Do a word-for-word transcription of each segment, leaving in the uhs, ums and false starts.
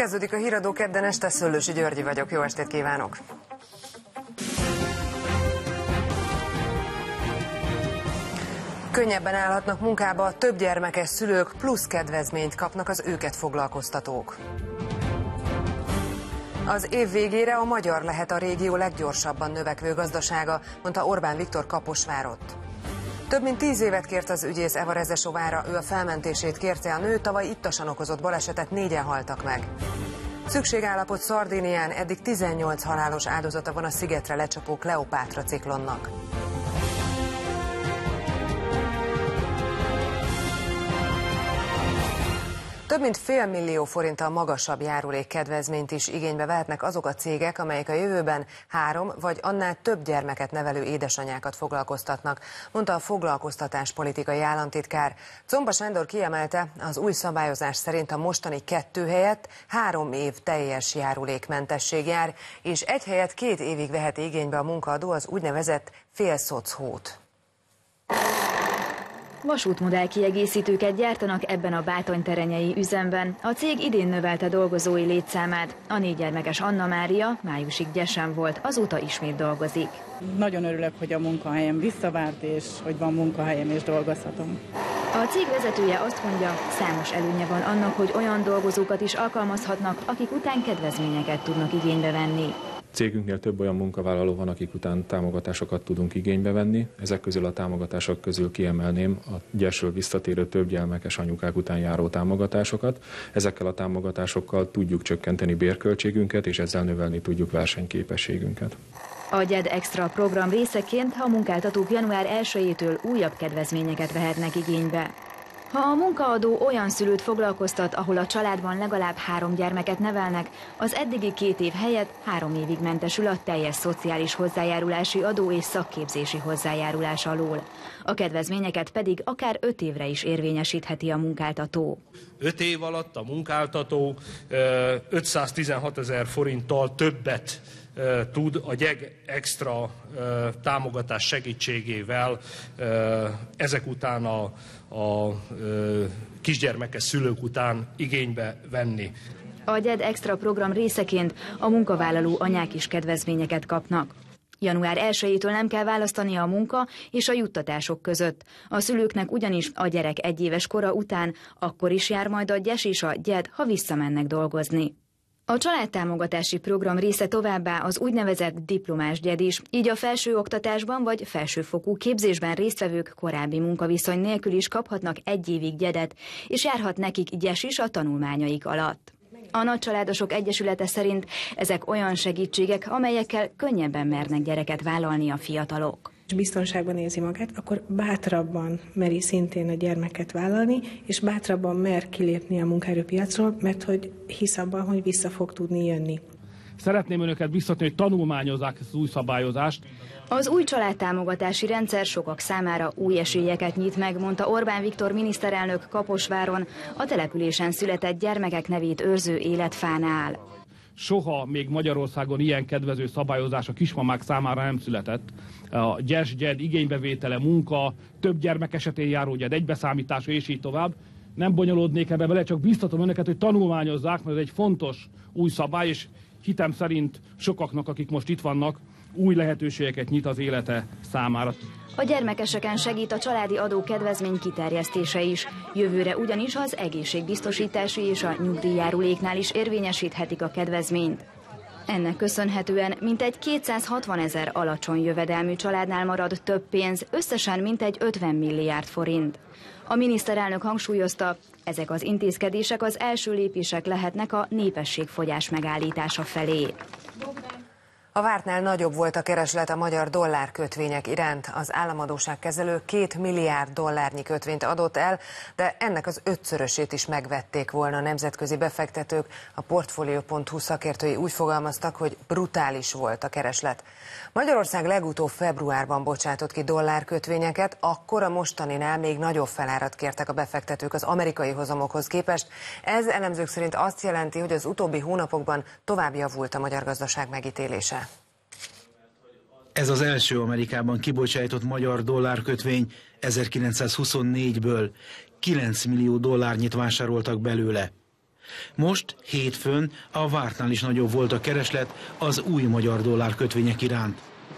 Kezdődik a Híradó kedden este, Szöllősi Györgyi vagyok, jó estét kívánok! Könnyebben állhatnak munkába, több gyermekes szülők plusz kedvezményt kapnak az őket foglalkoztatók. Az év végére a magyar lehet a régió leggyorsabban növekvő gazdasága, mondta Orbán Viktor Kaposvárott. Több mint tíz évet kért az ügyész Eva Rezesovára, ő a felmentését kérte, a nő tavaly ittasan okozott balesetet, négyen haltak meg. Szükségállapot Szardínián, eddig tizennyolc halálos áldozata van a szigetre lecsapó Kleopátra ciklonnak. Több mint fél millió forinttal magasabb járulék kedvezményt is igénybe vehetnek azok a cégek, amelyek a jövőben három vagy annál több gyermeket nevelő édesanyákat foglalkoztatnak, mondta a foglalkoztatáspolitikai államtitkár. Czomba Sándor kiemelte, az új szabályozás szerint a mostani kettő helyett három év teljes járulékmentesség jár, és egy helyett két évig vehet igénybe a munkaadó az úgynevezett félszocchót. Vasútmodell kiegészítőket gyártanak ebben a bátonyterenyei üzemben. A cég idén növelte dolgozói létszámát. A négy gyermekes Anna Mária májusig gyesen volt, azóta ismét dolgozik. Nagyon örülök, hogy a munkahelyem visszavárt, és hogy van munkahelyem és dolgozhatom. A cég vezetője azt mondja, számos előnye van annak, hogy olyan dolgozókat is alkalmazhatnak, akik után kedvezményeket tudnak igénybe venni. Cégünknél több olyan munkavállaló van, akik után támogatásokat tudunk igénybe venni. Ezek közül a támogatások közül kiemelném a gyesről visszatérő több gyermekes anyukák után járó támogatásokat. Ezekkel a támogatásokkal tudjuk csökkenteni bérköltségünket, és ezzel növelni tudjuk versenyképességünket. A gyed Extra program részeként a munkáltatók január elsejétől újabb kedvezményeket vehetnek igénybe. Ha a munkaadó olyan szülőt foglalkoztat, ahol a családban legalább három gyermeket nevelnek, az eddigi két év helyett három évig mentesül a teljes szociális hozzájárulási adó és szakképzési hozzájárulás alól. A kedvezményeket pedig akár öt évre is érvényesítheti a munkáltató. Öt év alatt a munkáltató ötszáztizenhatezer forinttal többet tud a gyed Extra támogatás segítségével ezek után a, a kisgyermekes szülők után igénybe venni. A gyed Extra program részeként a munkavállaló anyák is kedvezményeket kapnak. január elsejétől nem kell választania a munka és a juttatások között. A szülőknek ugyanis a gyerek egyéves kora után akkor is jár majd a gyes és a gyed, ha visszamennek dolgozni. A családtámogatási program része továbbá az úgynevezett diplomás gyed is, így a felsőoktatásban vagy felsőfokú képzésben résztvevők korábbi munkaviszony nélkül is kaphatnak egy évig gyedet, és járhat nekik gyes is a tanulmányaik alatt. A Nagycsaládosok Egyesülete szerint ezek olyan segítségek, amelyekkel könnyebben mernek gyereket vállalni a fiatalok. És biztonságban érzi magát, akkor bátrabban meri szintén a gyermeket vállalni, és bátrabban mer kilépni a munkaerőpiacról, mert hogy hisz abban, hogy vissza fog tudni jönni. Szeretném önöket biztatni, hogy tanulmányozzák ezt az új szabályozást. Az új családtámogatási rendszer sokak számára új esélyeket nyit meg, mondta Orbán Viktor miniszterelnök Kaposváron, a településen született gyermekek nevét őrző Életfánál. Soha még Magyarországon ilyen kedvező szabályozás a kismamák számára nem született. A gyes, gyed, igénybevétele, munka, több gyermek esetén járó gyed, egybeszámítása és így tovább. Nem bonyolódnék ebbe bele, csak biztatom önöket, hogy tanulmányozzák, mert ez egy fontos új szabály, és hitem szerint sokaknak, akik most itt vannak, új lehetőségeket nyit az élete számára. A gyermekeseken segít a családi adó kedvezmény kiterjesztése is. Jövőre ugyanis az egészségbiztosítási és a nyugdíjjáruléknál is érvényesíthetik a kedvezményt. Ennek köszönhetően mintegy kétszázhatvan ezer alacsony jövedelmű családnál marad több pénz, összesen mintegy ötven milliárd forint. A miniszterelnök hangsúlyozta, ezek az intézkedések az első lépések lehetnek a népességfogyás megállítása felé. A vártnál nagyobb volt a kereslet a magyar dollárkötvények iránt. Az államadósságkezelő két milliárd dollárnyi kötvényt adott el, de ennek az ötszörösét is megvették volna a nemzetközi befektetők. A Portfolio pont hu szakértői úgy fogalmaztak, hogy brutális volt a kereslet. Magyarország legutóbb februárban bocsátott ki dollárkötvényeket, akkor a mostaninál még nagyobb felárat kértek a befektetők az amerikai hozamokhoz képest. Ez elemzők szerint azt jelenti, hogy az utóbbi hónapokban tovább javult a magyar gazdaság megítélése. Ez az első Amerikában kibocsájtott magyar dollárkötvény ezerkilencszázhuszonnégyből. kilenc millió dollárnyit vásároltak belőle. Most hétfőn a vártnál is nagyobb volt a kereslet az új magyar dollár kötvények iránt.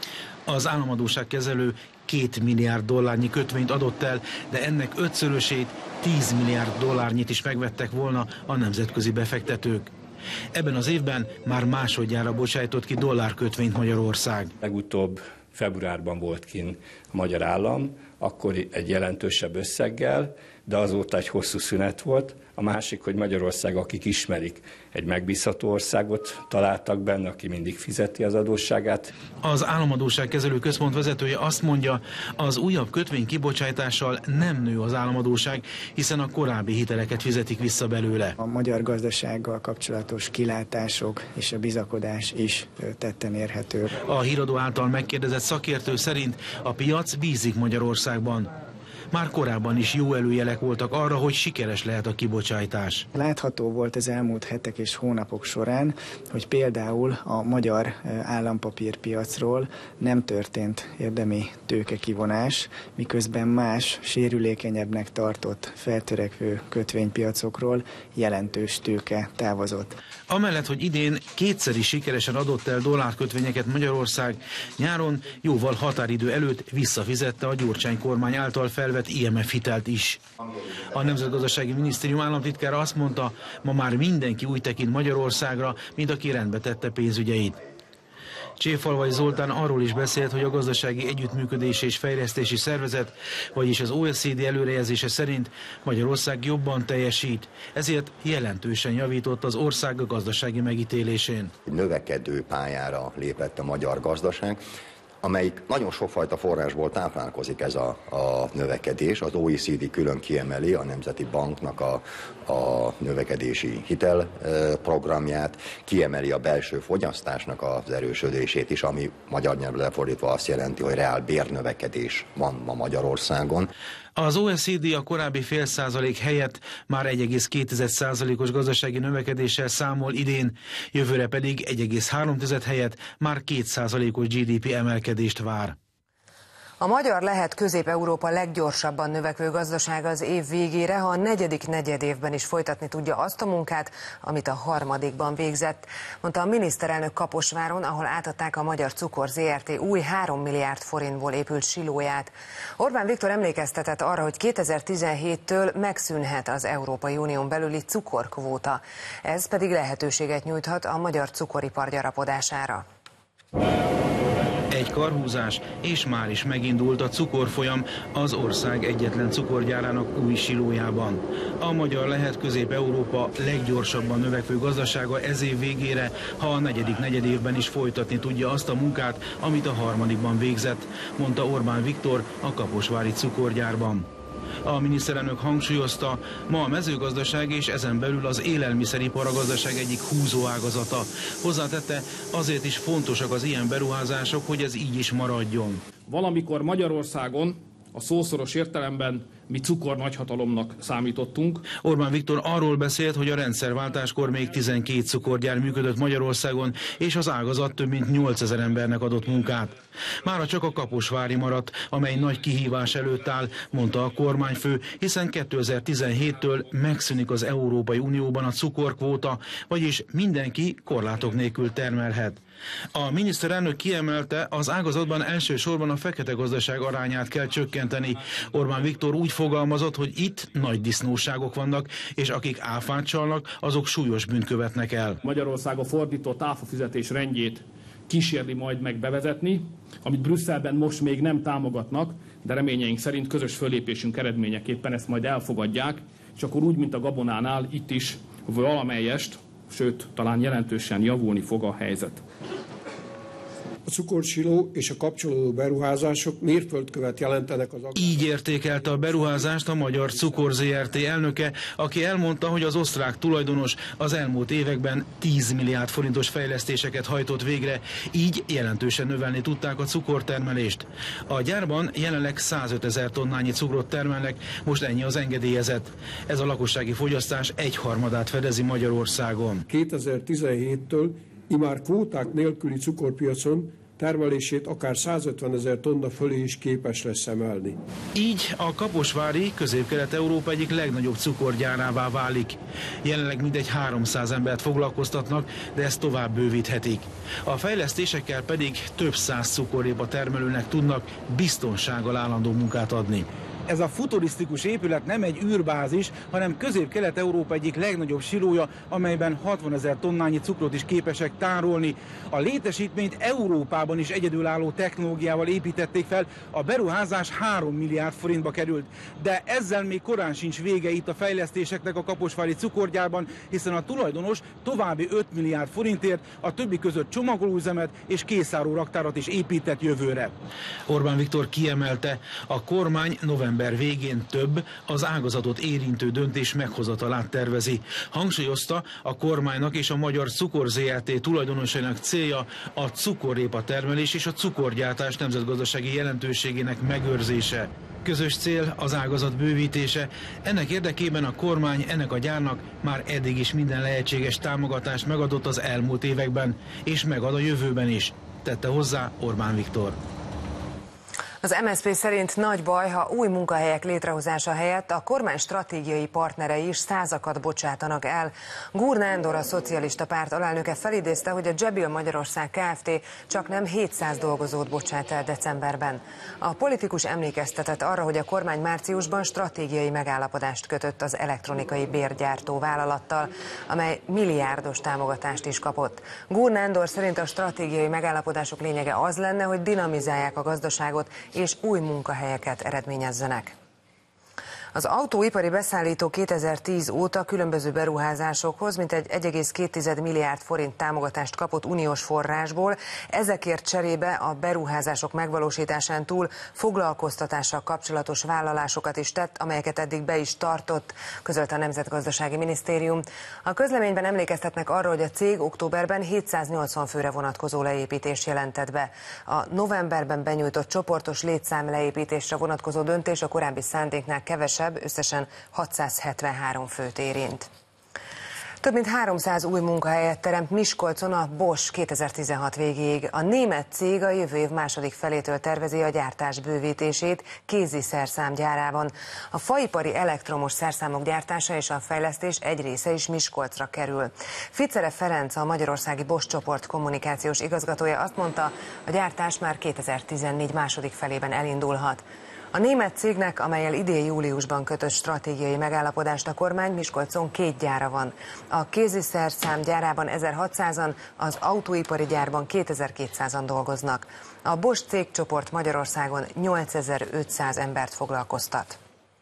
Az államadósságkezelő két milliárd dollárnyi kötvényt adott el, de ennek ötszörösét, tíz milliárd dollárnyit is megvettek volna a nemzetközi befektetők. Ebben az évben már másodjára bocsájtott ki dollárkötvényt Magyarország. Legutóbb februárban volt kint a magyar állam, akkor egy jelentősebb összeggel, de azóta egy hosszú szünet volt. A másik, hogy Magyarország, akik ismerik, egy megbízható országot találtak benne, aki mindig fizeti az adósságát. Az Államadósságkezelő Központ vezetője azt mondja, az újabb kötvény kibocsátással nem nő az államadósság, hiszen a korábbi hiteleket fizetik vissza belőle. A magyar gazdasággal kapcsolatos kilátások és a bizakodás is tetten érhető. A híradó által megkérdezett szakértő szerint a piac bízik Magyarországban. Már korábban is jó előjelek voltak arra, hogy sikeres lehet a kibocsátás. Látható volt az elmúlt hetek és hónapok során, hogy például a magyar állampapírpiacról nem történt érdemi tőkekivonás, miközben más sérülékenyebbnek tartott feltörekvő kötvénypiacokról jelentős tőke távozott. Amellett, hogy idén kétszer is sikeresen adott el dollárkötvényeket Magyarország, nyáron jóval határidő előtt visszafizette a Gyurcsány kormány által felvett I M F hitelt is. A Nemzetgazdasági Minisztérium államtitkára azt mondta, ma már mindenki úgy tekint Magyarországra, mint aki rendbe tette pénzügyeit. Cséfalvai Zoltán arról is beszélt, hogy a Gazdasági Együttműködési és Fejlesztési Szervezet, vagyis az O E C D előrejelzése szerint Magyarország jobban teljesít, ezért jelentősen javított az ország gazdasági megítélésén. Növekedő pályára lépett a magyar gazdaság, amelyik nagyon sokfajta forrásból táplálkozik ez a, a növekedés. Az O E C D külön kiemeli a Nemzeti Banknak a, a növekedési hitelprogramját, kiemeli a belső fogyasztásnak az erősödését is, ami magyar nyelvre lefordítva azt jelenti, hogy reál bérnövekedés van ma Magyarországon. Az O E C D a korábbi fél százalék helyett már egy egész két százalékos gazdasági növekedéssel számol idén, jövőre pedig egy egész három helyett már két százalékos G D P emelkedést vár. A magyar lehet Közép-Európa leggyorsabban növekvő gazdasága az év végére, ha a negyedik negyedévben is folytatni tudja azt a munkát, amit a harmadikban végzett, mondta a miniszterelnök Kaposváron, ahol átadták a Magyar Cukor Zé Er Té új három milliárd forintból épült silóját. Orbán Viktor emlékeztetett arra, hogy kétezer-tizenhéttől megszűnhet az Európai Unión belüli cukorkvóta. Ez pedig lehetőséget nyújthat a magyar cukoripar gyarapodására. Egy karhúzás, és már is megindult a cukorfolyam az ország egyetlen cukorgyárának új silójában. A magyar lehet Közép-Európa leggyorsabban növekvő gazdasága ez év végére, ha a negyedik negyedévben is folytatni tudja azt a munkát, amit a harmadikban végzett, mondta Orbán Viktor a kaposvári cukorgyárban. A miniszterelnök hangsúlyozta, ma a mezőgazdaság és ezen belül az élelmiszeripar a gazdaság egyik húzóágazata. Hozzátette, azért is fontosak az ilyen beruházások, hogy ez így is maradjon. Valamikor Magyarországon a szószoros értelemben mi cukor nagyhatalomnak számítottunk. Orbán Viktor arról beszélt, hogy a rendszerváltáskor még tizenkét cukorgyár működött Magyarországon, és az ágazat több mint nyolcezer embernek adott munkát. Mára csak a kaposvári maradt, amely nagy kihívás előtt áll, mondta a kormányfő, hiszen kétezer-tizenhéttől megszűnik az Európai Unióban a cukorkvóta, vagyis mindenki korlátok nélkül termelhet. A miniszterelnök kiemelte, az ágazatban elsősorban a fekete gazdaság arányát kell csökkenteni. Orbán Viktor úgy fogalmazott, hogy itt nagy disznóságok vannak, és akik áfát csalnak, azok súlyos bűnt követnek el. Magyarország a fordított áfafizetés rendjét kísérli majd meg bevezetni, amit Brüsszelben most még nem támogatnak, de reményeink szerint közös fölépésünk eredményeképpen ezt majd elfogadják, és akkor úgy, mint a gabonánál, itt is valamelyest, sőt, talán jelentősen javulni fog a helyzet. A cukorsiló és a kapcsolódó beruházások mérföldkövet jelentenek az... Így értékelte a beruházást a Magyar Cukor Zé Er Té elnöke, aki elmondta, hogy az osztrák tulajdonos az elmúlt években tíz milliárd forintos fejlesztéseket hajtott végre, így jelentősen növelni tudták a cukortermelést. A gyárban jelenleg százötezer tonnányi cukrot termelnek, most ennyi az engedélyezett. Ez a lakossági fogyasztás egyharmadát fedezi Magyarországon. kétezer-tizenhéttől immár kvóták nélküli cukorpiacon termelését akár százötvenezer tonna fölé is képes lesz emelni. Így a Kaposvári, Közép-Kelet-Európa egyik legnagyobb cukorgyárává válik. Jelenleg mindegy háromszáz embert foglalkoztatnak, de ezt tovább bővíthetik. A fejlesztésekkel pedig több száz cukorrépa termelőnek tudnak biztonsággal állandó munkát adni. Ez a futurisztikus épület nem egy űrbázis, hanem Közép-Kelet-Európa egyik legnagyobb silója, amelyben hatvanezer tonnányi cukrot is képesek tárolni. A létesítményt Európában is egyedülálló technológiával építették fel, a beruházás három milliárd forintba került. De ezzel még korán sincs vége itt a fejlesztéseknek a kaposvári cukorgyárban, hiszen a tulajdonos további öt milliárd forintért a többi között csomagolóüzemet és készáró raktárat is épített jövőre. Orbán Viktor kiemelte, a kormány november november végén több, az ágazatot érintő döntés meghozatalát tervezi. Hangsúlyozta, a kormánynak és a Magyar Cukor zé er té tulajdonosainak célja a cukorrépa termelés és a cukorgyártás nemzetgazdasági jelentőségének megőrzése. Közös cél az ágazat bővítése. Ennek érdekében a kormány ennek a gyárnak már eddig is minden lehetséges támogatást megadott az elmúlt években, és megad a jövőben is, tette hozzá Orbán Viktor. Az em es zé pé szerint nagy baj, ha új munkahelyek létrehozása helyett a kormány stratégiai partnerei is százakat bocsátanak el. Gurna Endor, a Szocialista Párt alelnöke felidézte, hogy a Jabil Magyarország Kft. Csak nem hétszáz dolgozót bocsát el decemberben. A politikus emlékeztetett arra, hogy a kormány márciusban stratégiai megállapodást kötött az elektronikai bérgyártó vállalattal, amely milliárdos támogatást is kapott. Gurna Endor szerint a stratégiai megállapodások lényege az lenne, hogy dinamizálják a gazdaságot és új munkahelyeket eredményezzenek. Az autóipari beszállító kétezer-tíz óta különböző beruházásokhoz mintegy egy egész két milliárd forint támogatást kapott uniós forrásból, ezekért cserébe a beruházások megvalósításán túl foglalkoztatással kapcsolatos vállalásokat is tett, amelyeket eddig be is tartott, közölte a Nemzetgazdasági Minisztérium. A közleményben emlékeztetnek arra, hogy a cég októberben hétszáznyolcvan főre vonatkozó leépítést jelentett be. A novemberben benyújtott csoportos létszám leépítésre vonatkozó döntés a korábbi szándéknál kevesebb, összesen hatszázhetvenhárom főt érint. Több mint háromszáz új munkahelyet teremt Miskolcon a Bosch kétezer-tizenhat végéig. A német cég a jövő év második felétől tervezi a gyártás bővítését kézi szerszámgyárában. A faipari elektromos szerszámok gyártása és a fejlesztés egy része is Miskolcra kerül. Ficere Ferenc, a Magyarországi Bosch csoport kommunikációs igazgatója azt mondta, a gyártás már kétezer-tizennégy második felében elindulhat. A német cégnek, amellyel idén júliusban kötött stratégiai megállapodást a kormány, Miskolcon két gyára van. A kéziszerszám gyárában ezerhatszázan, az autóipari gyárban kétezer-kétszázan dolgoznak. A Bosch cégcsoport Magyarországon nyolcezer-ötszáz embert foglalkoztat.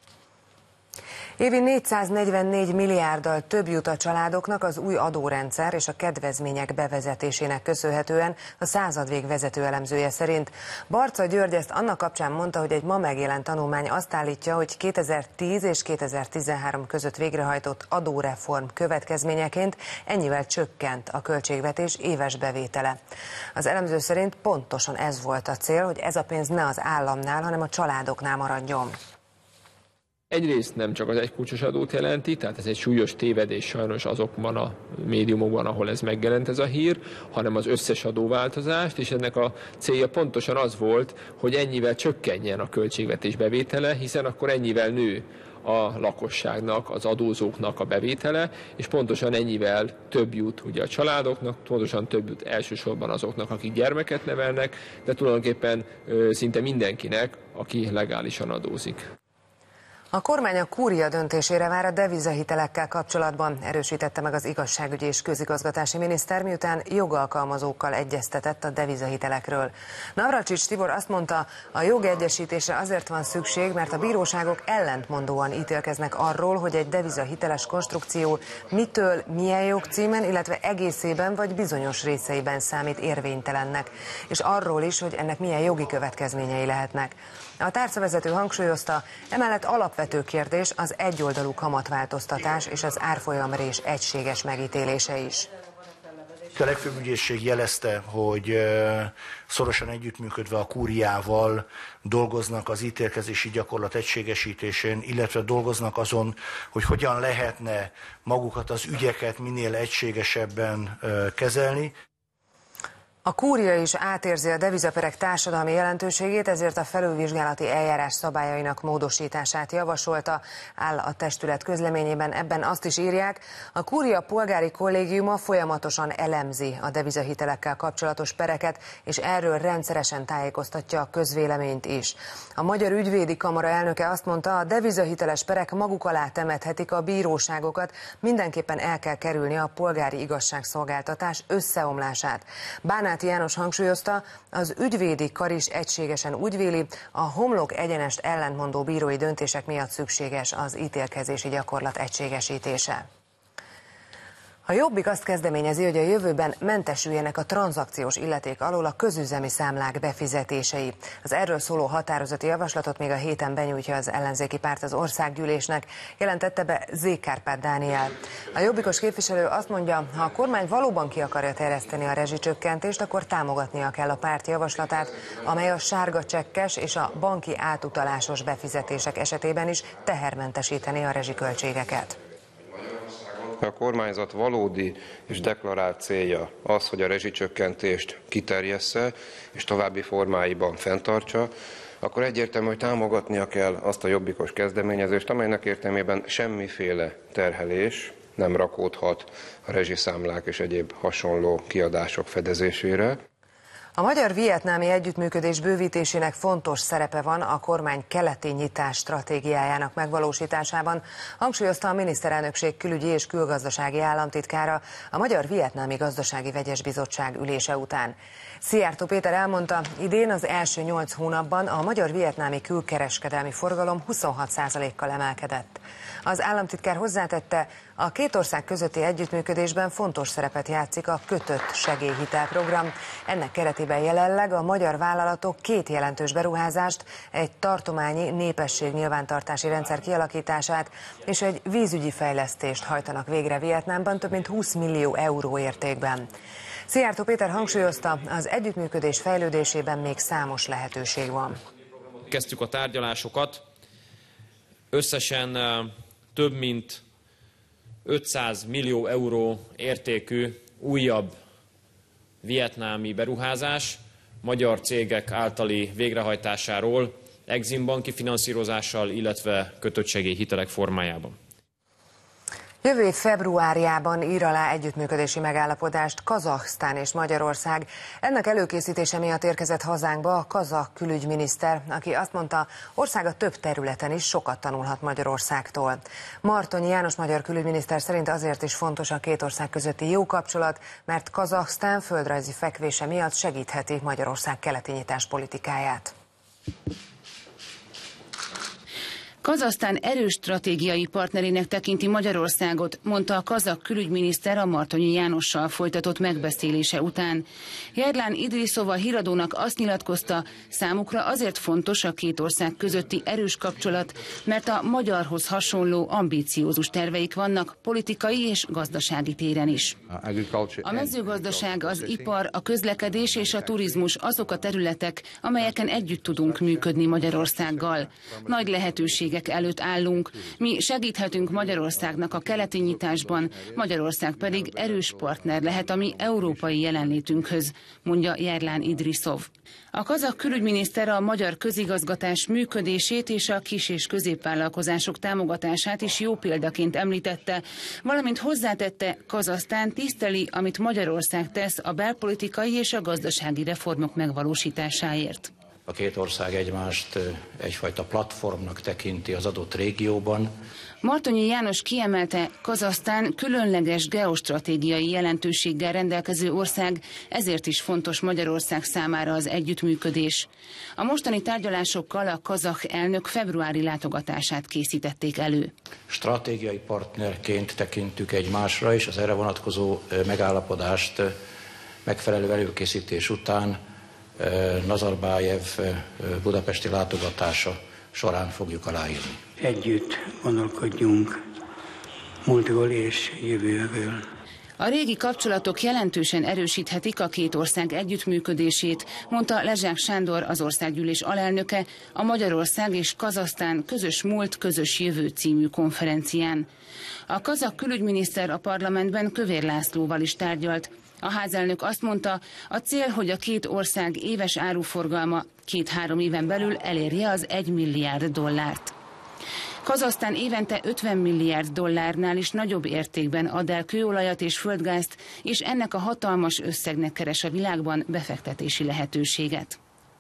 Évi négyszáznegyvennégy milliárddal több jut a családoknak az új adórendszer és a kedvezmények bevezetésének köszönhetően, a századvég vezető elemzője szerint. Barca György ezt annak kapcsán mondta, hogy egy ma megjelent tanulmány azt állítja, hogy kétezer-tíz és kétezer-tizenhárom között végrehajtott adóreform következményeként ennyivel csökkent a költségvetés éves bevétele. Az elemző szerint pontosan ez volt a cél, hogy ez a pénz ne az államnál, hanem a családoknál maradjon. Egyrészt nem csak az egykulcsos adót jelenti, tehát ez egy súlyos tévedés sajnos azokban a médiumokban, ahol ez megjelent ez a hír, hanem az összes adóváltozást, és ennek a célja pontosan az volt, hogy ennyivel csökkenjen a költségvetés bevétele, hiszen akkor ennyivel nő a lakosságnak, az adózóknak a bevétele, és pontosan ennyivel több jut ugye a családoknak, pontosan több jut elsősorban azoknak, akik gyermeket nevelnek, de tulajdonképpen ö, szinte mindenkinek, aki legálisan adózik. A kormány a kúria döntésére vár a devizahitelekkel kapcsolatban, erősítette meg az igazságügyi és közigazgatási miniszter, miután jogalkalmazókkal egyeztetett a devizahitelekről. Navracsics Tibor azt mondta, a jogegyesítésre azért van szükség, mert a bíróságok ellentmondóan ítélkeznek arról, hogy egy devizahiteles konstrukció mitől, milyen jogcímen, illetve egészében vagy bizonyos részeiben számít érvénytelennek, és arról is, hogy ennek milyen jogi következményei lehetnek. A tárcavezető hangsúlyozta, emellett alapvető kérdés az egyoldalú kamatváltoztatás és az árfolyamrés egységes megítélése is. A legfőbb ügyészség jelezte, hogy szorosan együttműködve a kúriával dolgoznak az ítélkezési gyakorlat egységesítésén, illetve dolgoznak azon, hogy hogyan lehetne magukat az ügyeket minél egységesebben kezelni. A kúria is átérzi a devizaperek társadalmi jelentőségét, ezért a felülvizsgálati eljárás szabályainak módosítását javasolta, áll a testület közleményében. Ebben azt is írják, a kúria polgári kollégiuma folyamatosan elemzi a devizahitelekkel kapcsolatos pereket, és erről rendszeresen tájékoztatja a közvéleményt is. A Magyar Ügyvédi Kamara elnöke azt mondta, a devizahiteles perek maguk alá temethetik a bíróságokat, mindenképpen el kell kerülni a polgári igazságszolgáltatás összeomlását. Bánát János hangsúlyozta, az ügyvédi kar is egységesen úgy véli, a homlok egyenest ellentmondó bírói döntések miatt szükséges az ítélkezési gyakorlat egységesítése. A Jobbik azt kezdeményezi, hogy a jövőben mentesüljenek a tranzakciós illeték alól a közüzemi számlák befizetései. Az erről szóló határozati javaslatot még a héten benyújtja az ellenzéki párt az országgyűlésnek, jelentette be Zék Kárpát Dániel. A jobbikos képviselő azt mondja, ha a kormány valóban ki akarja terjeszteni a rezsicsökkentést, akkor támogatnia kell a párt javaslatát, amely a sárga csekkes és a banki átutalásos befizetések esetében is tehermentesítené a rezsiköltségeket. A kormányzat valódi és deklarált célja az, hogy a rezsicsökkentést kiterjessze és további formáiban fenntartsa, akkor egyértelmű, hogy támogatnia kell azt a jobbikos kezdeményezést, amelynek értelmében semmiféle terhelés nem rakódhat a rezsiszámlák és egyéb hasonló kiadások fedezésére. A magyar-vietnámi együttműködés bővítésének fontos szerepe van a kormány keleti nyitás stratégiájának megvalósításában, hangsúlyozta a miniszterelnökség külügyi és külgazdasági államtitkára a Magyar-Vietnámi Gazdasági Vegyes Bizottság ülése után. Szijjártó Péter elmondta, idén az első nyolc hónapban a magyar-vietnámi külkereskedelmi forgalom huszonhat százalékkal emelkedett. Az államtitkár hozzátette, a két ország közötti együttműködésben fontos szerepet játszik a kötött segélyhitelprogram. Ennek keretében jelenleg a magyar vállalatok két jelentős beruházást, egy tartományi népességnyilvántartási rendszer kialakítását és egy vízügyi fejlesztést hajtanak végre Vietnámban több mint húsz millió euró értékben. Szijjártó Péter hangsúlyozta, az együttműködés fejlődésében még számos lehetőség van. Kezdtük a tárgyalásokat, összesen több mint ötszáz millió euró értékű újabb vietnámi beruházás magyar cégek általi végrehajtásáról Exim banki finanszírozással, illetve kötött segélyhitelek formájában. Jövő év februárjában ír alá együttműködési megállapodást Kazahsztán és Magyarország. Ennek előkészítése miatt érkezett hazánkba a kazah külügyminiszter, aki azt mondta, országa több területen is sokat tanulhat Magyarországtól. Martonyi János magyar külügyminiszter szerint azért is fontos a két ország közötti jó kapcsolat, mert Kazahsztán földrajzi fekvése miatt segítheti Magyarország keleti nyitás politikáját. Kazahsztán erős stratégiai partnerének tekinti Magyarországot, mondta a kazah külügyminiszter a Martonyi Jánossal folytatott megbeszélése után. Jerlán Idrisov a híradónak azt nyilatkozta, számukra azért fontos a két ország közötti erős kapcsolat, mert a magyarhoz hasonló ambíciózus terveik vannak politikai és gazdasági téren is. A mezőgazdaság, az ipar, a közlekedés és a turizmus azok a területek, amelyeken együtt tudunk működni Magyarországgal. Nagy lehetőség előtt állunk. Mi segíthetünk Magyarországnak a keleti nyitásban, Magyarország pedig erős partner lehet a mi európai jelenlétünkhöz, mondja Jerlán Idrisov. A kazah külügyminiszter a magyar közigazgatás működését és a kis- és középvállalkozások támogatását is jó példaként említette, valamint hozzátette, Kazahsztán tiszteli, amit Magyarország tesz a belpolitikai és a gazdasági reformok megvalósításáért. A két ország egymást egyfajta platformnak tekinti az adott régióban. Martonyi János kiemelte, Kazahsztán különleges geostratégiai jelentőséggel rendelkező ország, ezért is fontos Magyarország számára az együttműködés. A mostani tárgyalásokkal a kazah elnök februári látogatását készítették elő. Stratégiai partnerként tekintjük egymásra, és az erre vonatkozó megállapodást megfelelő előkészítés után Nazarbájev budapesti látogatása során fogjuk aláírni. Együtt gondolkodjunk múltról és jövőről. A régi kapcsolatok jelentősen erősíthetik a két ország együttműködését, mondta Lezsák Sándor, az országgyűlés alelnöke, a Magyarország és Kazahsztán közös múlt, közös jövő című konferencián. A kazah külügyminiszter a parlamentben Kövér Lászlóval is tárgyalt. A házelnök azt mondta, a cél, hogy a két ország éves áruforgalma két-három éven belül elérje az egy milliárd dollárt. Kazahsztán évente ötven milliárd dollárnál is nagyobb értékben ad el kőolajat és földgázt, és ennek a hatalmas összegnek keres a világban befektetési lehetőséget.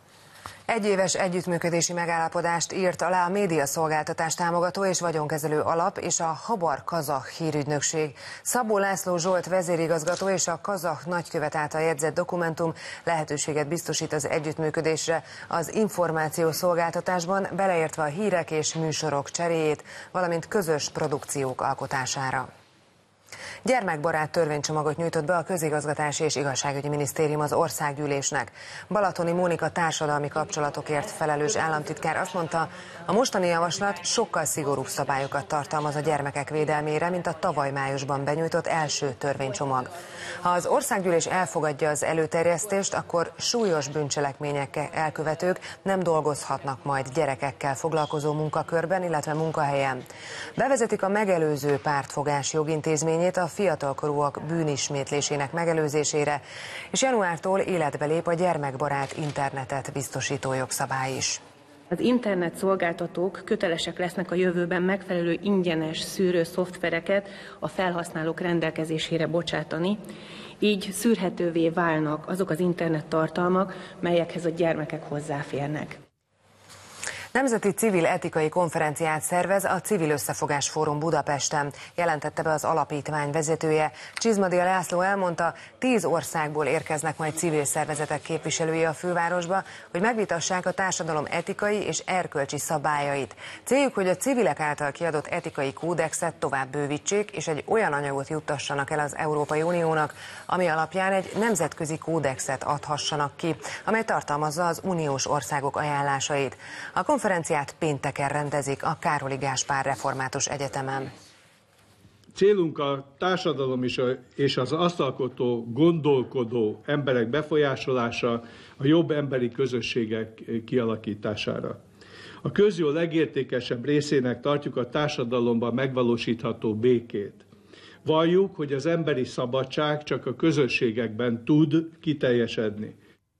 Egyéves együttműködési megállapodást írt alá a médiaszolgáltatás támogató és vagyonkezelő alap és a Habar Kazah hírügynökség. Szabó László Zsolt vezérigazgató és a kazah nagykövet által jegyzett dokumentum lehetőséget biztosít az együttműködésre az információszolgáltatásban, beleértve a hírek és műsorok cseréjét, valamint közös produkciók alkotására. Gyermekbarát törvénycsomagot nyújtott be a Közigazgatási és Igazságügyi Minisztérium az országgyűlésnek. Balatoni Mónika társadalmi kapcsolatokért felelős államtitkár azt mondta, a mostani javaslat sokkal szigorúbb szabályokat tartalmaz a gyermekek védelmére, mint a tavaly májusban benyújtott első törvénycsomag. Ha az országgyűlés elfogadja az előterjesztést, akkor súlyos bűncselekmények elkövetők nem dolgozhatnak majd gyerekekkel foglalkozó munkakörben, illetve munkahelyen. Bevezetik a megelőző pártfogás jogintézményét a fiatalkorúak bűnismétlésének megelőzésére, és januártól életbe lép a gyermekbarát internetet biztosító jogszabály is. Az internet szolgáltatók kötelesek lesznek a jövőben megfelelő ingyenes szűrő szoftvereket a felhasználók rendelkezésére bocsátani, így szűrhetővé válnak azok az internet tartalmak, melyekhez a gyermekek hozzáférnek. Nemzeti Civil Etikai Konferenciát szervez a Civil Összefogás Fórum Budapesten, jelentette be az alapítvány vezetője. Csizmadia László elmondta, tíz országból érkeznek majd civil szervezetek képviselői a fővárosba, hogy megvitassák a társadalom etikai és erkölcsi szabályait. Céljuk, hogy a civilek által kiadott etikai kódexet tovább bővítsék, és egy olyan anyagot juttassanak el az Európai Uniónak, ami alapján egy nemzetközi kódexet adhassanak ki, amely tartalmazza az uniós országok ajánlásait. A konferenciát pénteken rendezik a Károli Gáspár Református Egyetemen. Célunk a társadalom és az azt alkotó, gondolkodó emberek befolyásolása, a jobb emberi közösségek kialakítására. A közjó legértékesebb részének tartjuk a társadalomban megvalósítható békét. Valljuk, hogy az emberi szabadság csak a közösségekben tud kiteljesedni.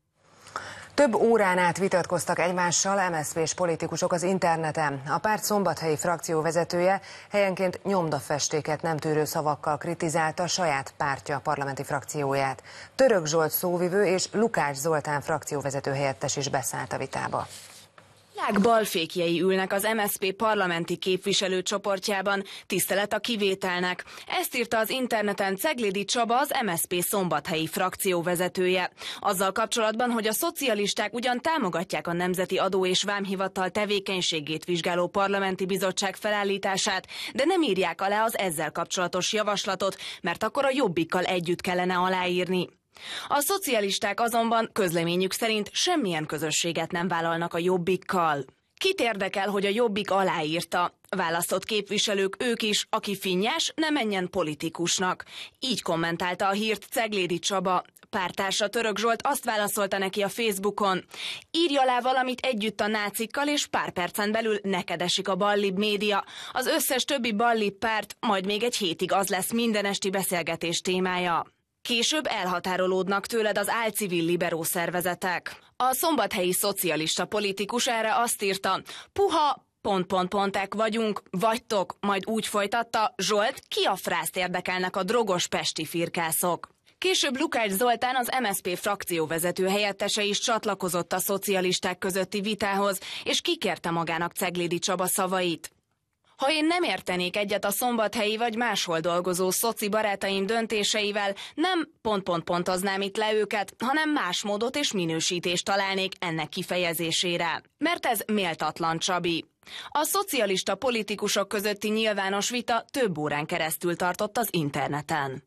Több órán át vitatkoztak egymással em es zé pés politikusok az interneten. A párt szombathelyi frakcióvezetője helyenként nyomdafestéket nem tűrő szavakkal kritizálta saját pártja parlamenti frakcióját. Török Zsolt szóvivő és Lukács Zoltán frakcióvezető helyettes is beszállt a vitába. Világ balfékjei ülnek az em es zé pé parlamenti képviselőcsoportjában, tisztelet a kivételnek. Ezt írta az interneten Ceglédi Csaba, az em es zé pé szombathelyi frakcióvezetője. Azzal kapcsolatban, hogy a szocialisták ugyan támogatják a Nemzeti Adó és Vámhivatal tevékenységét vizsgáló parlamenti bizottság felállítását, de nem írják alá az ezzel kapcsolatos javaslatot, mert akkor a Jobbikkal együtt kellene aláírni. A szocialisták azonban közleményük szerint semmilyen közösséget nem vállalnak a Jobbikkal. Kit érdekel, hogy a Jobbik aláírta? Választott képviselők ők is, aki finnyás, ne menjen politikusnak. Így kommentálta a hírt Ceglédi Csaba. Pártársa Török Zsolt azt válaszolta neki a Facebookon: írj alá valamit együtt a nácikkal, és pár percen belül neked esik a ballib média. Az összes többi ballib párt majd még egy hétig az lesz minden esti beszélgetés témája. Később elhatárolódnak tőled az álcivil liberó szervezetek. A szombathelyi szocialista politikus erre azt írta: puha, pont-pont-pontek vagyunk, vagytok, majd úgy folytatta: Zsolt, ki a frászt érdekelnek a drogos pesti firkászok? Később Lukács Zoltán, az em es zé pé frakcióvezető helyettese is csatlakozott a szocialisták közötti vitához, és kikérte magának Ceglédi Csaba szavait. Ha én nem értenék egyet a szombathelyi vagy máshol dolgozó szoci barátaim döntéseivel, nem pont-pont-pontoznám itt le őket, hanem más módot és minősítést találnék ennek kifejezésére. Mert ez méltatlan, Csabi. A szocialista politikusok közötti nyilvános vita több órán keresztül tartott az interneten.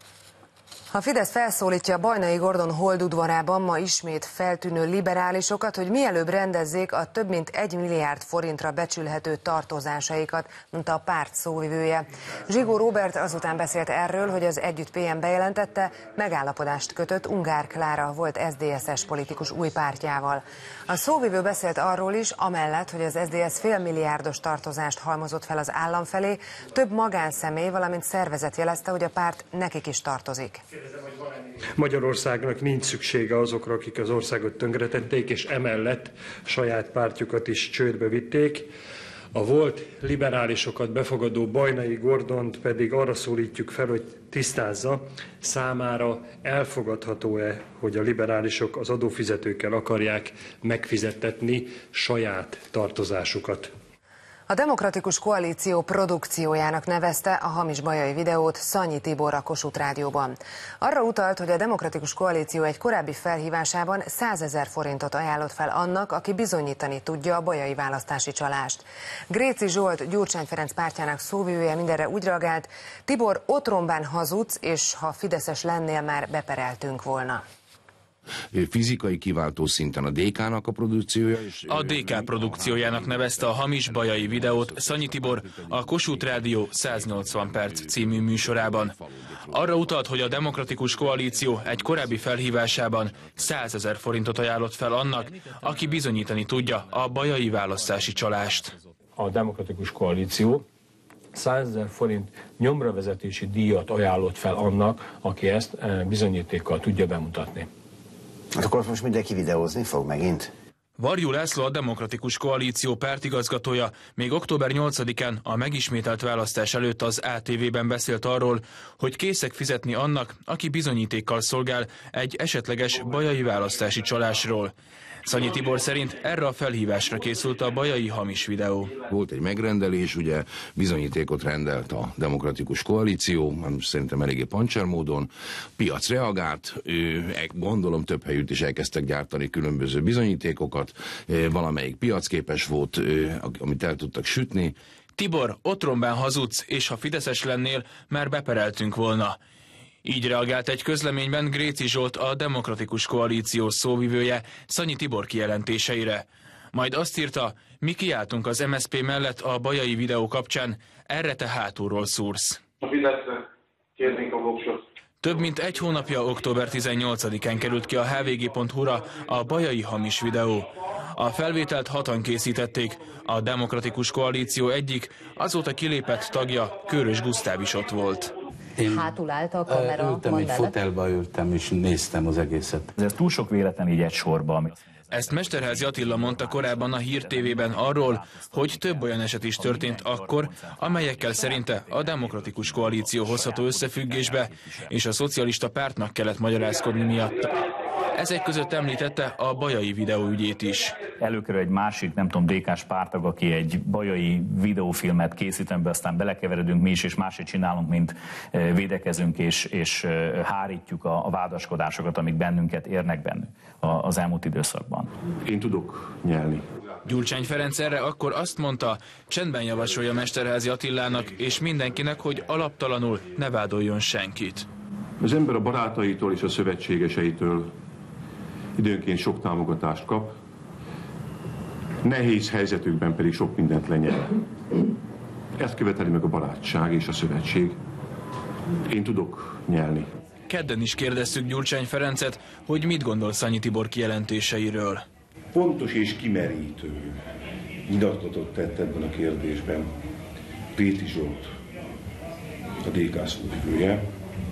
A Fidesz felszólítja Bajnai Gordon holdudvarában ma ismét feltűnő liberálisokat, hogy mielőbb rendezzék a több mint egy milliárd forintra becsülhető tartozásaikat, mondta a párt szóvivője. Zsigó Róbert azután beszélt erről, hogy az Együtt pé em bejelentette, megállapodást kötött Ungár Klára volt es zé dé es-es politikus új pártjával. A szóvivő beszélt arról is, amellett, hogy az es zé dé es félmilliárdos tartozást halmozott fel az állam felé, több magánszemély, valamint szervezet jelezte, hogy a párt nekik is tartozik. Magyarországnak nincs szüksége azokra, akik az országot tönkretették, és emellett saját pártjukat is csődbe vitték. A volt liberálisokat befogadó Bajnai Gordont pedig arra szólítjuk fel, hogy tisztázza, számára elfogadható-e, hogy a liberálisok az adófizetőkkel akarják megfizettetni saját tartozásukat. A Demokratikus Koalíció produkciójának nevezte a hamis bajai videót Szanyi Tibor a Kossuth Rádióban. Arra utalt, hogy a Demokratikus Koalíció egy korábbi felhívásában százezer forintot ajánlott fel annak, aki bizonyítani tudja a bajai választási csalást. Gréci Zsolt, Gyurcsány Ferenc pártjának szóvivője mindenre úgy reagált: Tibor, otromban hazudsz, és ha fideszes lennél, már bepereltünk volna. Fizikai kiváltó szinten a dé ká-nak a produkciója. És a dé ká produkciójának nevezte a hamis bajai videót Szanyi Tibor a Kossuth Rádió száznyolcvan perc című műsorában. Arra utalt, hogy a Demokratikus Koalíció egy korábbi felhívásában százezer forintot ajánlott fel annak, aki bizonyítani tudja a bajai választási csalást. A Demokratikus Koalíció százezer forint nyomravezetési díjat ajánlott fel annak, aki ezt bizonyítékkal tudja bemutatni. Hát akkor most mindenki videózni fog megint? Varjú László, a Demokratikus Koalíció pártigazgatója még október nyolcadikán a megismételt választás előtt az á té vében beszélt arról, hogy készek fizetni annak, aki bizonyítékkal szolgál egy esetleges bajai választási csalásról. Szanyi Tibor szerint erre a felhívásra készült a bajai hamis videó. Volt egy megrendelés, ugye bizonyítékot rendelt a Demokratikus Koalíció, szerintem eléggé pancser módon, piac reagált, gondolom több helyütt is elkezdtek gyártani különböző bizonyítékokat, valamelyik piacképes volt, amit el tudtak sütni. Tibor, otromban hazudsz, és ha fideszes lennél, már bepereltünk volna. Így reagált egy közleményben Gréci Zsolt, a Demokratikus Koalíció szóvivője Szanyi Tibor kijelentéseire. Majd azt írta: mi kiálltunk az em es zé pé mellett a bajai videó kapcsán, erre te hátulról szúrsz. A Fideszre kérnénk a voksot. Több mint egy hónapja, október tizennyolcadikán került ki a há vé gé pont hu-ra a bajai hamis videó. A felvételt hatan készítették, a Demokratikus Koalíció egyik, azóta kilépett tagja, Kőrös Gusztáv is ott volt. Én hátul állt a kamera, ültem, egy fotelba ültem, és néztem az egészet. Ez túl sok véletlen így egy sorban. Ezt Mesterházy Attila mondta korábban a Hír té vében arról, hogy több olyan eset is történt akkor, amelyekkel szerinte a Demokratikus Koalíció hozható összefüggésbe, és a szocialista pártnak kellett magyarázkodni miatt. Ezek között említette a bajai videó ügyét is. Előkerül egy másik, nem tudom, dé ká-s pártag, aki egy bajai videófilmet készít, amiben aztán belekeveredünk mi is, és másik csinálunk, mint védekezünk és, és hárítjuk a, a vádaskodásokat, amik bennünket érnek bennük az elmúlt időszakban. Én tudok nyelni. Gyurcsány Ferenc erre akkor azt mondta, csendben javasolja Mesterházy Attilának és mindenkinek, hogy alaptalanul ne vádoljon senkit. Az ember a barátaitól és a szövetségeseitől időnként sok támogatást kap, nehéz helyzetükben pedig sok mindent lenyel. Ezt követeli meg a barátság és a szövetség. Én tudok nyelni. Kedden is kérdeztük Gyurcsány Ferencet, hogy mit gondol Szanyi Tibor kijelentéseiről. Pontos és kimerítő nyilatkozatot tett ebben a kérdésben Gréci Zsolt, a dé ká szóvivője.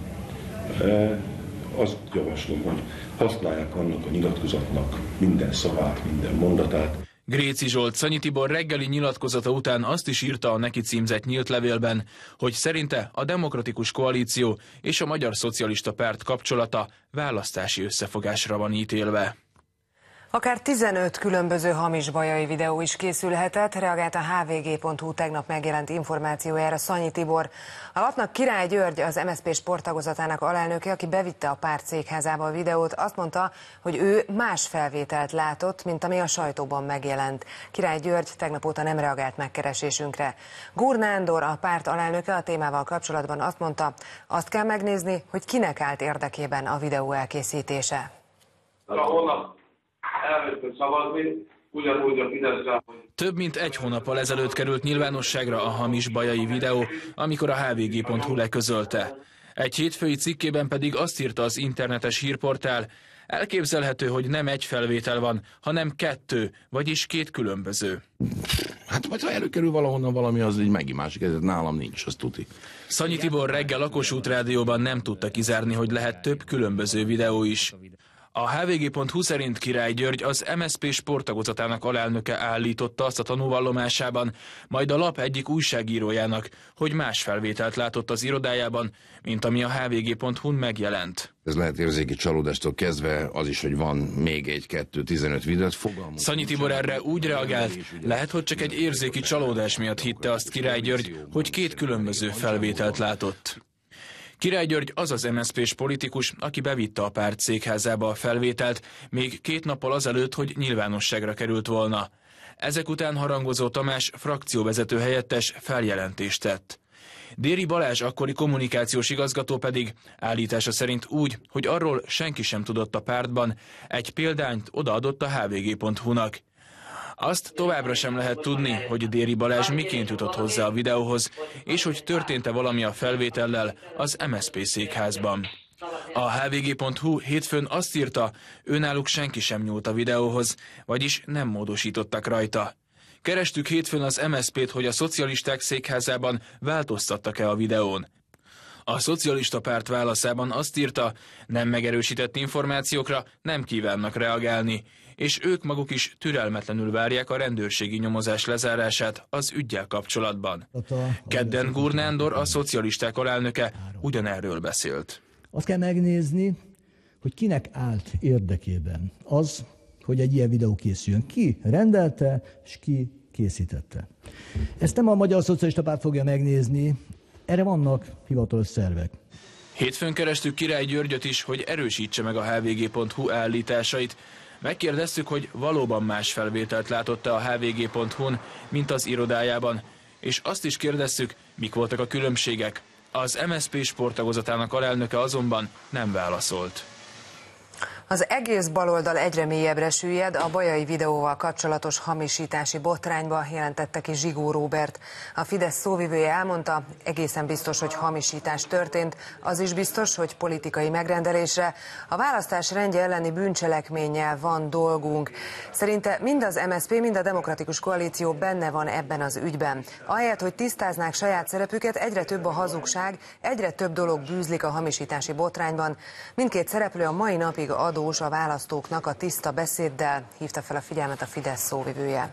Azt javaslom, hogy használják annak a nyilatkozatnak minden szavát, minden mondatát. Gréci Zsolt Szanyi Tibor reggeli nyilatkozata után azt is írta a neki címzett nyílt levélben, hogy szerinte a Demokratikus Koalíció és a Magyar Szocialista Párt kapcsolata választási összefogásra van ítélve. Akár tizenöt különböző hamis bajai videó is készülhetett, reagált a há vé gé pont hú tegnap megjelent információjára Szanyi Tibor. A lapnak Király György, az em es zé pé sporttagozatának alelnöke, aki bevitte a párt székházába a videót, azt mondta, hogy ő más felvételt látott, mint ami a sajtóban megjelent. Király György tegnap óta nem reagált megkeresésünkre. Gór Nándor, a párt alelnöke, a témával kapcsolatban azt mondta, azt kell megnézni, hogy kinek állt érdekében a videó elkészítése. Elmentem szavazni, ugyanúgy a Fideszre. Több mint egy hónappal ezelőtt került nyilvánosságra a hamis bajai videó, amikor a há vé gé pont hú leközölte. Egy hétfői cikkében pedig azt írta az internetes hírportál, Elképzelhető, hogy nem egy felvétel van, hanem kettő, vagyis két különböző. Hát majd ha előkerül valahonnan valami, az így megint másik, ez nálam nincs, azt tuti. Szanyi Tibor reggel Lakosút Rádióban nem tudta kizárni, hogy lehet több különböző videó is. A há vé gé pont hú szerint Király György, az em es zé pé sporttagozatának alelnöke állította azt a tanúvallomásában, majd a lap egyik újságírójának, hogy más felvételt látott az irodájában, mint ami a há vé gé pont hú-n megjelent. Ez lehet érzéki csalódástól kezdve az is, hogy van még egy, kettő, tizenöt videót, fogalmunk. Szanyi Tibor erre úgy reagált, lehet, hogy csak egy érzéki csalódás miatt hitte azt Király György, hogy két különböző felvételt látott. Király György az az em es zé pés politikus, aki bevitte a párt székházába a felvételt, még két nappal azelőtt, hogy nyilvánosságra került volna. Ezek után Harangozó Tamás frakcióvezető helyettes feljelentést tett. Déri Balázs akkori kommunikációs igazgató pedig állítása szerint úgy, hogy arról senki sem tudott a pártban, egy példányt odaadott a há vé gé pont hú-nak. Azt továbbra sem lehet tudni, hogy Déri Balázs miként jutott hozzá a videóhoz, és hogy történt-e valami a felvétellel az em es zé pé székházban. A há vé gé pont hú hétfőn azt írta, őnáluk senki sem nyúlt a videóhoz, vagyis nem módosítottak rajta. Kerestük hétfőn az em es zé pét, hogy a szocialisták székházában változtattak-e a videón. A szocialista párt válaszában azt írta, nem megerősített információkra nem kívánnak reagálni, és ők maguk is türelmetlenül várják a rendőrségi nyomozás lezárását az üggyel kapcsolatban. Kedden Gúr Nándor, a szocialisták alelnöke ugyanerről beszélt. Azt kell megnézni, hogy kinek állt érdekében az, hogy egy ilyen videó készüljön. Ki rendelte, és ki készítette. Ezt nem a Magyar Szocialista Párt fogja megnézni, erre vannak hivatalos szervek. Hétfőn kerestük Király Györgyöt is, hogy erősítse meg a há vé gé pont hú állításait. Megkérdeztük, hogy valóban más felvételt látott-e a há vé gé pont hú-n, mint az irodájában, és azt is kérdeztük, mik voltak a különbségek. Az em es zé pé sporttagozatának alelnöke azonban nem válaszolt. Az egész baloldal egyre mélyebbre süllyed, a bajai videóval kapcsolatos hamisítási botrányba jelentette ki Zsigó Róbert. A Fidesz szóvivője elmondta, egészen biztos, hogy hamisítás történt, az is biztos, hogy politikai megrendelésre, a választás rendje elleni bűncselekménnyel van dolgunk. Szerinte mind az em es zé pé, mind a Demokratikus Koalíció benne van ebben az ügyben. Ahelyett, hogy tisztáznák saját szerepüket, egyre több a hazugság, egyre több dolog bűzlik a hamisítási botrányban. Mindkét szereplő a mai napig adó a választóknak a tiszta beszéddel, hívta fel a figyelmet a Fidesz szóvivője.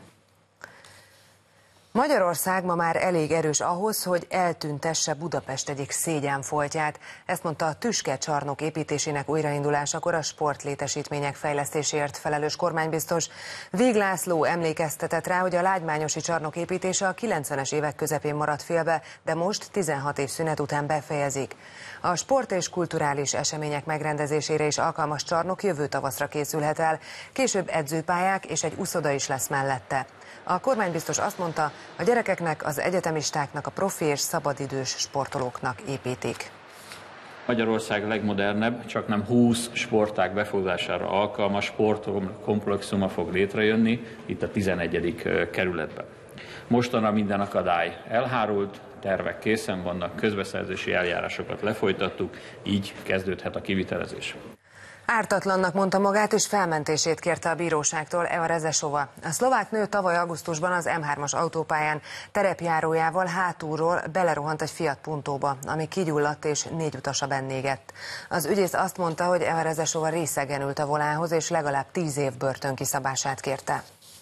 Magyarország ma már elég erős ahhoz, hogy eltüntesse Budapest egyik szégyenfoltját. Ezt mondta a Tüske csarnok építésének újraindulásakor a sportlétesítmények fejlesztéséért felelős kormánybiztos. Vég László emlékeztetett rá, hogy a lágymányosi csarnok építése a kilencvenes évek közepén maradt félbe, de most tizenhat év szünet után befejezik. A sport és kulturális események megrendezésére is alkalmas csarnok jövő tavaszra készülhet el, később edzőpályák és egy uszoda is lesz mellette. A kormánybiztos azt mondta, a gyerekeknek, az egyetemistáknak, a profi és szabadidős sportolóknak építik. Magyarország legmodernebb, csak nem húsz sportág befogadására alkalmas sportkomplexuma fog létrejönni itt a tizenegyedik kerületben. Mostanra minden akadály elhárult, tervek készen vannak, közbeszerzési eljárásokat lefolytattuk, így kezdődhet a kivitelezés. Ártatlannak mondta magát, és felmentését kérte a bíróságtól Eva Rezesova. A szlovák nő tavaly augusztusban az em hármas autópályán terepjárójával hátulról belerohant egy Fiat Puntóba, ami kigyulladt és négy utasa bennégett. Az ügyész azt mondta, hogy Eva Rezesova részegen ült a volánhoz, és legalább tíz év börtönkiszabását kérte.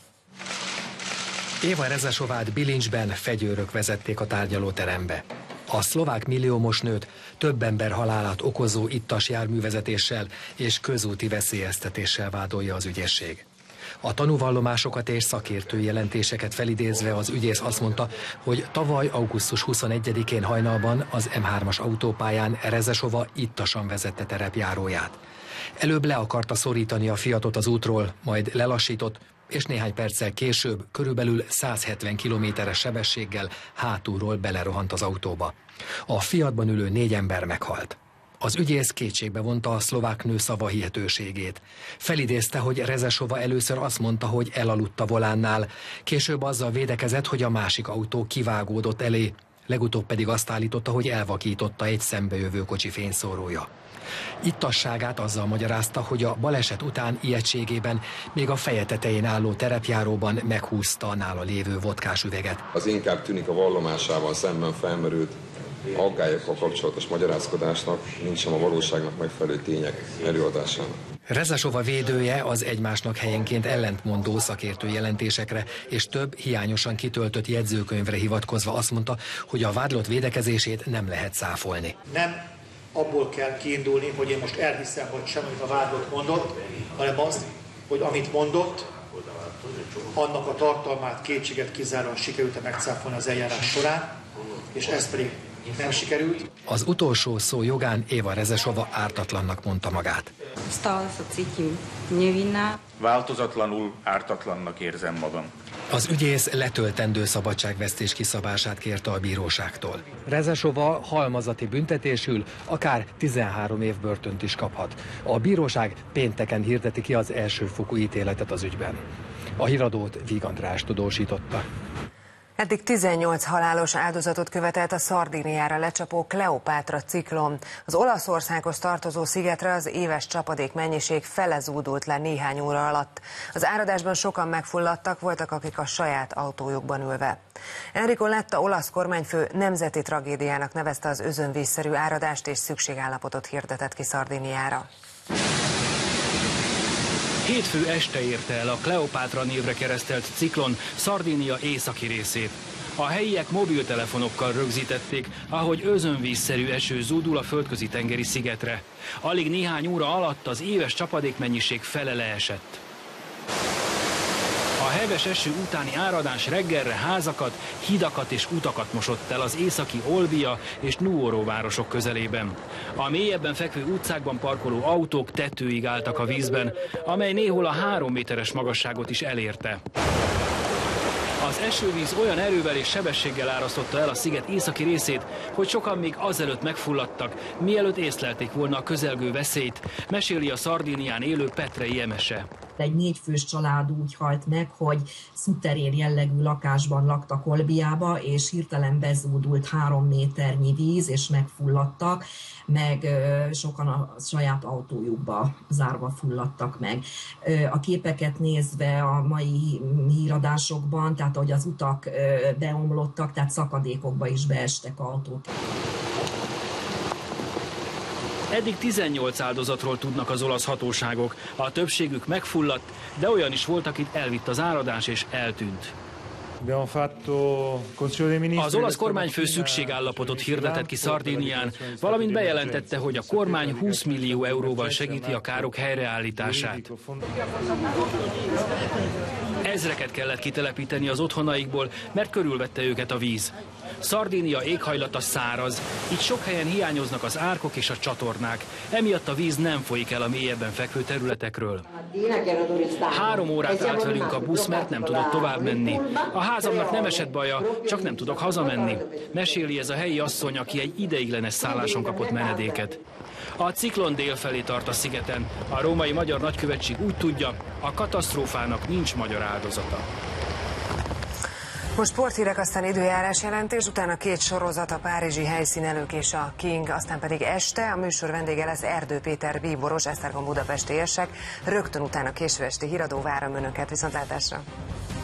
Eva Rezesovát bilincsben fegyőrök vezették a tárgyalóterembe. A szlovák milliómos nőt több ember halálát okozó ittas járművezetéssel és közúti veszélyeztetéssel vádolja az ügyészség. A tanúvallomásokat és szakértő jelentéseket felidézve az ügyész azt mondta, hogy tavaly augusztus huszonegyedikén hajnalban az em hármas autópályán Rezesova ittasan vezette terepjáróját. Előbb le akarta szorítani a Fiatot az útról, majd lelassított, és néhány perccel később körülbelül száz hetven kilométeres sebességgel hátulról belerohant az autóba. A Fiatban ülő négy ember meghalt. Az ügyész kétségbe vonta a szlovák nő szavahihetőségét. Felidézte, hogy Rezesova először azt mondta, hogy elaludt a volánnál, később azzal védekezett, hogy a másik autó kivágódott elé. Legutóbb pedig azt állította, hogy elvakította egy szembejövő kocsi fényszórója. Ittasságát azzal magyarázta, hogy a baleset után ijegységében még a feje tetején álló terepjáróban meghúzta a nála lévő vodkás üveget. Az inkább tűnik a vallomásával szemben felmerült aggályokkal kapcsolatos magyarázkodásnak, mint sem a valóságnak megfelelő tények előadásának. Rezesova védője az egymásnak helyenként ellentmondó szakértő jelentésekre és több hiányosan kitöltött jegyzőkönyvre hivatkozva azt mondta, hogy a vádlott védekezését nem lehet cáfolni. Nem abból kell kiindulni, hogy én most elhiszem, hogy semmit a vádlott mondott, hanem az, hogy amit mondott, annak a tartalmát kétséget kizáróan sikerült megcáfolni az eljárás során, és ez pedig nem sikerült. Az utolsó szó jogán Éva Rezesova ártatlannak mondta magát. Változatlanul ártatlannak érzem magam. Az ügyész letöltendő szabadságvesztés kiszabását kérte a bíróságtól. Rezesova halmazati büntetésül akár tizenhárom év börtönt is kaphat. A bíróság pénteken hirdeti ki az elsőfokú ítéletet az ügyben. A híradót Víg András tudósította. Eddig tizennyolc halálos áldozatot követelt a Szardíniára lecsapó Kleopátra ciklon. Az Olaszországhoz tartozó szigetre az éves csapadék mennyiség fele zúdult le néhány óra alatt. Az áradásban sokan megfulladtak, voltak akik a saját autójukban ülve. Enrico Letta olasz kormányfő nemzeti tragédiának nevezte az özönvízszerű áradást és szükségállapotot hirdetett ki Szardíniára. Hétfő este érte el a Kleopátra névre keresztelt ciklon Szardínia északi részét. A helyiek mobiltelefonokkal rögzítették, ahogy özönvízszerű eső zúdul a földközi tengeri szigetre. Alig néhány óra alatt az éves csapadékmennyiség fele leesett. A heves eső utáni áradás reggelre házakat, hidakat és utakat mosott el az északi Olbia és Nuoro városok közelében. A mélyebben fekvő utcákban parkoló autók tetőig álltak a vízben, amely néhol a három méteres magasságot is elérte. Az esővíz olyan erővel és sebességgel árasztotta el a sziget északi részét, hogy sokan még azelőtt megfulladtak, mielőtt észlelték volna a közelgő veszélyt, meséli a Szardínián élő Petrei Emese. Egy négyfős család úgy halt meg, hogy szuterén jellegű lakásban laktak Olbiába, és hirtelen bezúdult három méternyi víz, és megfulladtak, meg sokan a saját autójukba zárva fulladtak meg. A képeket nézve a mai híradásokban, tehát hogy az utak beomlottak, tehát szakadékokba is beestek autók. Eddig tizennyolc áldozatról tudnak az olasz hatóságok. A többségük megfulladt, de olyan is volt, akit elvitt az áradás és eltűnt. Az olasz kormányfő szükségállapotot hirdetett ki Szardínián, valamint bejelentette, hogy a kormány húsz millió euróval segíti a károk helyreállítását. Ezreket kellett kitelepíteni az otthonaikból, mert körülvette őket a víz. Szardínia éghajlata száraz, így sok helyen hiányoznak az árkok és a csatornák, emiatt a víz nem folyik el a mélyebben fekvő területekről. Három órát állt velünk a busz, mert nem tudott tovább menni. A házamnak nem esett baja, csak nem tudok hazamenni. Meséli ez a helyi asszony, aki egy ideiglenes szálláson kapott menedéket. A ciklon délfelé tart a szigeten. A római magyar nagykövetség úgy tudja, a katasztrófának nincs magyar áldozata. Most sporthírek, aztán időjárás jelentés, utána két sorozat, a párizsi helyszínelők és a King, aztán pedig este a műsor vendége lesz Erdő Péter, bíboros, Esztergom budapesti érsek. Rögtön utána késő esti híradó, várom önöket, viszontlátásra!